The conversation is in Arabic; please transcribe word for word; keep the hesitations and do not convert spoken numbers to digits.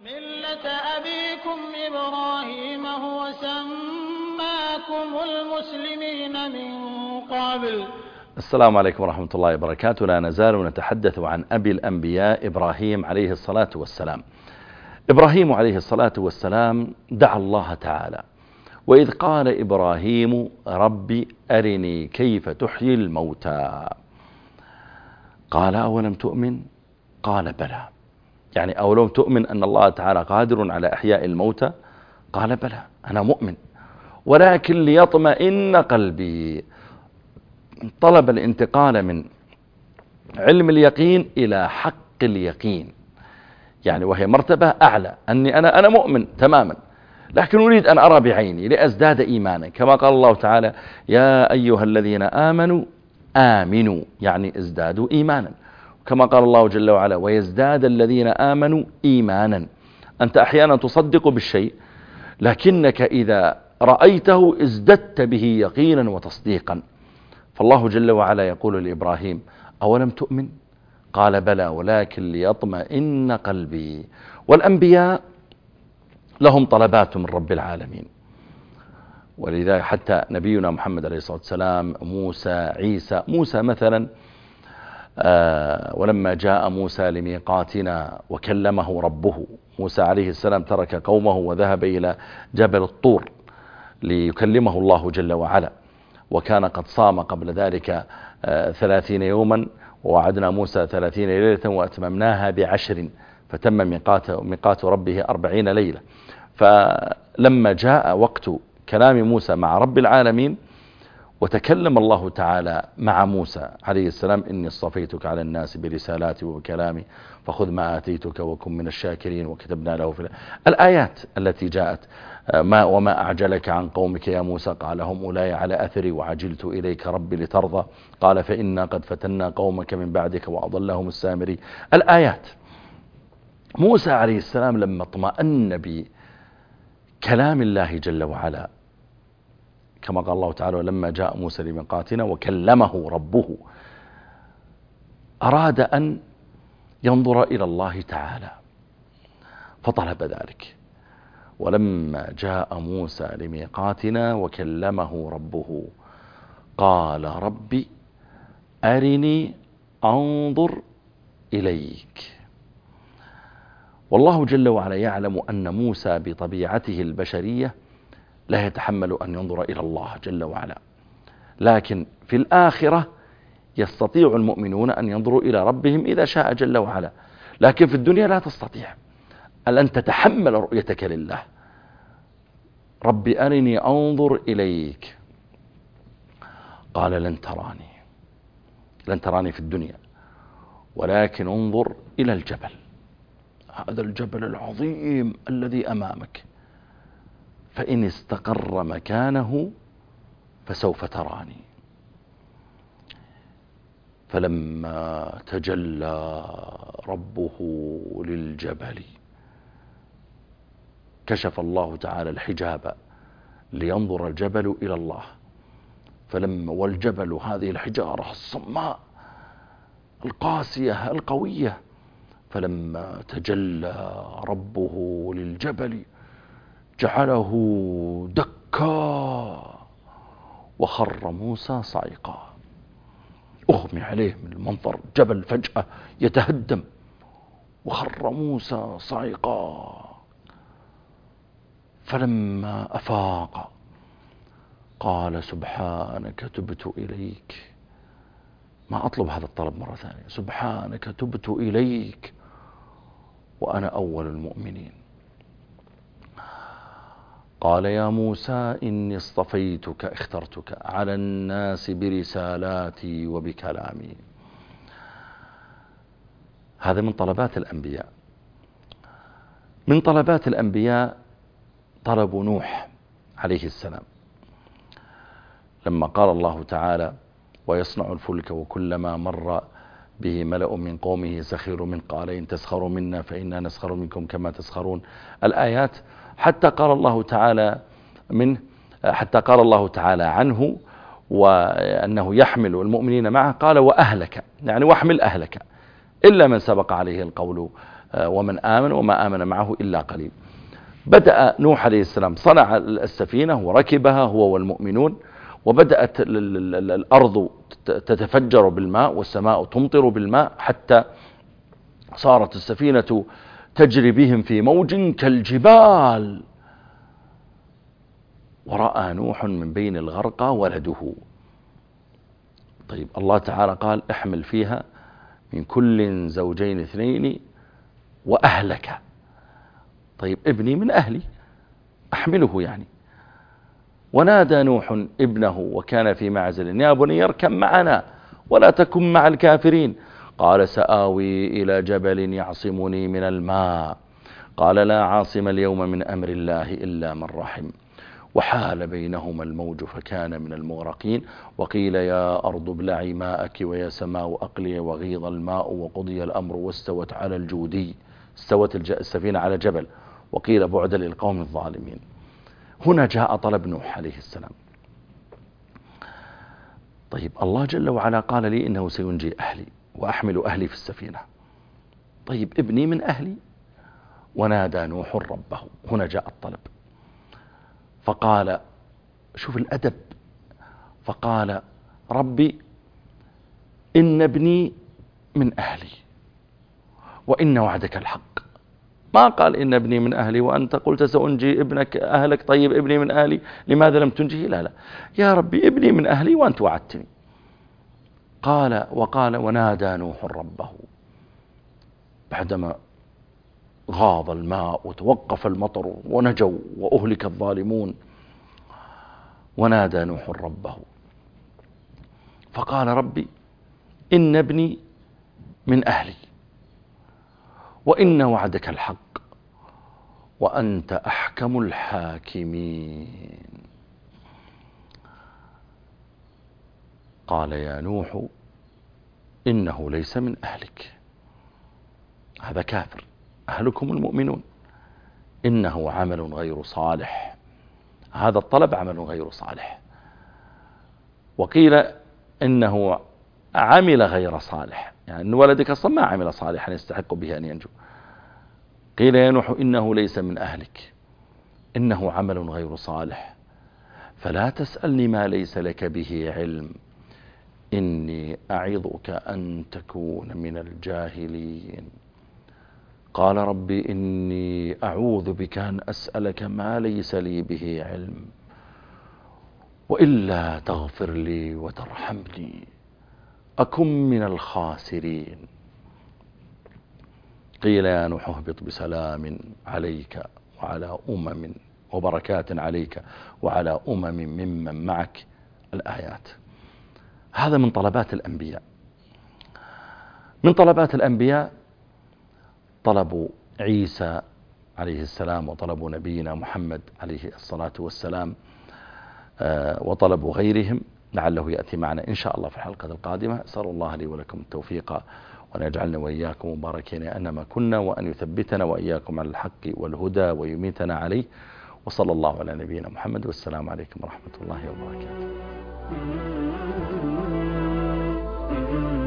ملة أبيكم إبراهيم هو سماكم المسلمين من قبل. السلام عليكم ورحمة الله وبركاته. لا نزال نتحدث عن أبي الأنبياء إبراهيم عليه الصلاة والسلام. إبراهيم عليه الصلاة والسلام دعا الله تعالى، وإذ قال إبراهيم ربي أرني كيف تحيي الموتى قال أولم تؤمن قال بلى، يعني أولم تؤمن أن الله تعالى قادر على إحياء الموتى قال بلى أنا مؤمن، ولكن ليطمئن قلبي. طلب الانتقال من علم اليقين إلى حق اليقين، يعني وهي مرتبة أعلى، أني أنا أنا مؤمن تماما، لكن أريد أن أرى بعيني لأزداد إيمانا، كما قال الله تعالى يا أيها الذين آمنوا آمنوا، يعني ازدادوا إيمانا، كما قال الله جل وعلا ويزداد الذين آمنوا إيمانا. أنت أحيانا تصدق بالشيء، لكنك إذا رأيته ازددت به يقينا وتصديقا. فالله جل وعلا يقول لإبراهيم أولم تؤمن قال بلى ولكن ليطمئن قلبي. والأنبياء لهم طلبات من رب العالمين، ولذا حتى نبينا محمد عليه الصلاة والسلام، موسى، عيسى. موسى مثلا آه ولما جاء موسى لميقاتنا وكلمه ربه، موسى عليه السلام ترك قومه وذهب إلى جبل الطور ليكلمه الله جل وعلا، وكان قد صام قبل ذلك آه ثلاثين يوما، ووعدنا موسى ثلاثين ليلة وأتممناها بعشر، فتم ميقات, ميقات ربه أربعين ليلة. فلما جاء وقت كلام موسى مع رب العالمين وتكلم الله تعالى مع موسى عليه السلام إني اصطفيتك على الناس برسالاتي وكلامي فخذ ما آتيتك وكن من الشاكرين، وكتبنا له في الآيات التي جاءت ما وما أعجلك عن قومك يا موسى قال هم أولاي على أثري وعجلت إليك ربي لترضى قال فإنا قد فتنا قومك من بعدك وأضلهم السامري. الآيات. موسى عليه السلام لما اطمأن بكلام الله جل وعلا، كما قال الله تعالى ولما جاء موسى لميقاتنا وكلمه ربه، أراد أن ينظر إلى الله تعالى فطلب ذلك. ولما جاء موسى لميقاتنا وكلمه ربه قال ربي أرني أنظر إليك. والله جل وعلا يعلم أن موسى بطبيعته البشرية لا يتحمل أن ينظر إلى الله جل وعلا، لكن في الآخرة يستطيع المؤمنون أن ينظروا إلى ربهم إذا شاء جل وعلا، لكن في الدنيا لا تستطيع أن تتحمل رؤيتك لله. ربي أرني أنظر إليك قال لن تراني، لن تراني في الدنيا، ولكن انظر إلى الجبل، هذا الجبل العظيم الذي أمامك، فإن استقر مكانه فسوف تراني. فلما تجلى ربه للجبل كشف الله تعالى الحجاب لينظر الجبل إلى الله، فلما والجبل هذه الحجارة الصماء القاسية القوية، فلما تجلى ربه للجبل جعله دكا وخر موسى صعقا. أغمي عليه من المنظر، جبل فجأة يتهدم، وخر موسى صعقا. فلما أفاق قال سبحانك تبت إليك، ما أطلب هذا الطلب مرة ثانية، سبحانك تبت إليك وأنا أول المؤمنين. قال يا موسى إني اصطفيتك اخترتك على الناس برسالاتي وبكلامي. هذا من طلبات الأنبياء. من طلبات الأنبياء طلب نوح عليه السلام، لما قال الله تعالى ويصنع الفلك وكلما مر به ملأ من قومه سخروا من قال إن تسخروا منا فإنا نسخر منكم كما تسخرون. الآيات. حتى قال الله تعالى من حتى قال الله تعالى عنه وأنه يحمل المؤمنين معه، قال وأهلك، يعني واحمل أهلك إلا من سبق عليه القول ومن آمن وما آمن معه إلا قليل. بدأ نوح عليه السلام صنع السفينة وركبها هو والمؤمنون، وبدأت الأرض تتفجر بالماء والسماء تمطر بالماء حتى صارت السفينة تجري بهم في موج كالجبال. ورأى نوح من بين الغرقى ولده. طيب الله تعالى قال احمل فيها من كل زوجين اثنين وأهلك. طيب ابني من أهلي، أحمله يعني. ونادى نوح ابنه وكان في معزل يا بني اركب معنا ولا تكن مع الكافرين. قال سآوي إلى جبل يعصمني من الماء. قال لا عاصم اليوم من أمر الله إلا من رحم. وحال بينهما الموج فكان من المغرقين. وقيل يا أرض ابلعي ماءك ويا سماء أقلي وغيض الماء وقضي الأمر واستوت على الجودي. استوت السفينة على جبل. وقيل بعدا للقوم الظالمين. هنا جاء طلب نوح عليه السلام. طيب الله جل وعلا قال لي إنه سينجي أهلي وأحمل أهلي في السفينة. طيب ابني من أهلي. ونادى نوح ربه. هنا جاء الطلب. فقال شوف الأدب، فقال ربي إن ابني من أهلي وإن وعدك الحق. ما قال إن ابني من أهلي وأنت قلت سأنجي ابنك أهلك. طيب ابني من أهلي لماذا لم تنجيه؟ لا لا يا ربي ابني من أهلي وأنت وعدتني. قال وقال ونادى نوح ربه بعدما غاض الماء وتوقف المطر ونجوا وأهلك الظالمون. ونادى نوح ربه فقال ربي إن ابني من أهلي وإن وعدك الحق وأنت أحكم الحاكمين. قال يا نوح إنه ليس من أهلك، هذا كافر، أهلكم المؤمنون، إنه عمل غير صالح. هذا الطلب عمل غير صالح. وقيل إنه عمل غير صالح، يعني أن ولدك أصلا ما عمل صالحا يستحق به أن ينجو. قيل يا نوح إنه ليس من أهلك إنه عمل غير صالح فلا تسألني ما ليس لك به علم إني أعظك أن تكون من الجاهلين. قال ربي إني أعوذ بك أن أسألك ما ليس لي به علم وإلا تغفر لي وترحمني أكن من الخاسرين. قيل يا نوح اهبط بسلام عليك وعلى أمم وبركات عليك وعلى أمم ممن معك. الآيات. هذا من طلبات الأنبياء. من طلبات الأنبياء طلب عيسى عليه السلام وطلب نبينا محمد عليه الصلاة والسلام وطلب غيرهم، لعله يأتي معنا إن شاء الله في الحلقة القادمة. أسأل الله لي ولكم التوفيق وأن يجعلنا وإياكم مباركين أنما كنا، وأن يثبتنا وإياكم على الحق والهدى ويميتنا عليه. وصلى الله على نبينا محمد، والسلام عليكم ورحمة الله وبركاته.